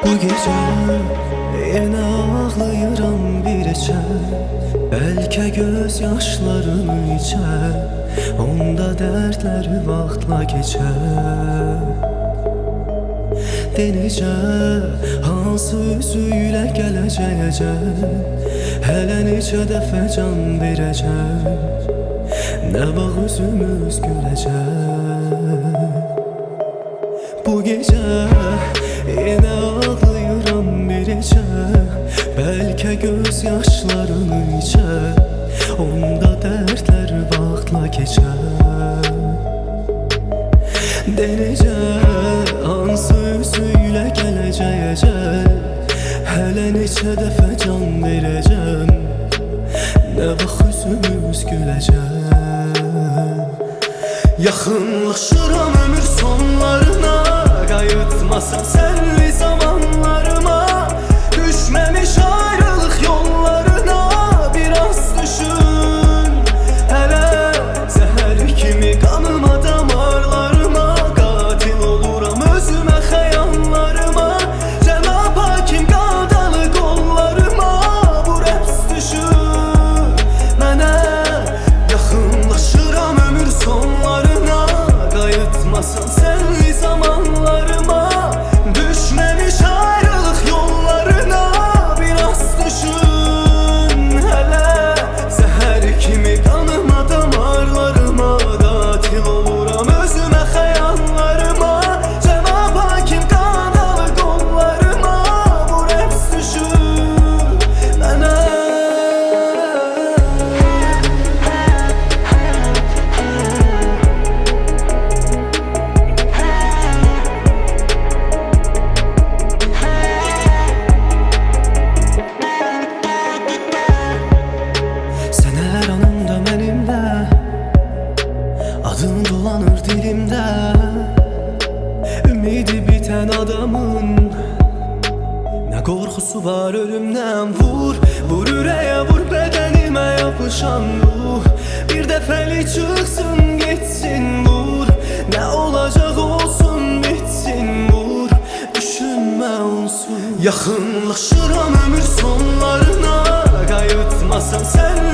Bu gece yine ağlayıram bir içə, bəlkə göz yaşlarımı içə, onda dərdlər vaxtla keçər. Denəcə hansı üzüylə gələcəyəcək, hələ neçə dəfə can verəcək, nə vaxt üzümüz güləcək. Bu gecə yine ağlayıram bir içə, bəlkə göz yaşlarını içə, onda dərdlər vaxtla keçər. Denəcə hansı üzüylə gələcəyəcək, hələ neçə dəfə can verəcəm, nə vaxt üzümüz güləcək. Yaxınlaşıram ömür sonlarına, qayıtmasan sənli zamanlarıma, düşməmiş ayrılıq yollarına biraz düşün. Hələ zəhər kimi qanıma damarlarıma, qatil oluram özümə xəyallarıma, Cənab hakim qadalı qollarıma, bu rəqs düşür mənə. Yaxınlaşıram ömür sonlarına, qayıtmasan sənli zamanlarıma, düşməmiş ayrılıq yollarına biraz düşün. Hələ zəhər kimi qanıma damarlarıma, qatil oluram özümə xəyallarıma, Cənab hakim qadalı qollarıma, bu rəqs düşür mənə. Adın dolanır dilimdə, ümidi bitən adamın nə qorxusu var ölümdən. Vur, vur ürəyə, vur bədənimə yapışan ruh, bir dəfəlik çıxsın getsin. Vur, nə olacaq olsun bitsin. Vur, düşünmə olsun. Yaxınlaşıram ömür sonlarına, qayıtmasan sən